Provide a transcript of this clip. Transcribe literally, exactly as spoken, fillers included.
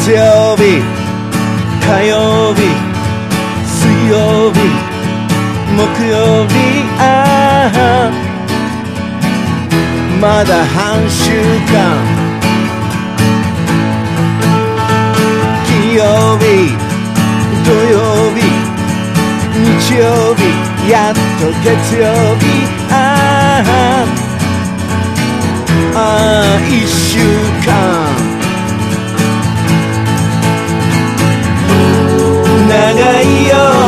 月曜日火曜日水曜日木曜日、ああまだ半週間、金曜日土曜日日曜日やっと月曜日、ああああ一週間、長いよ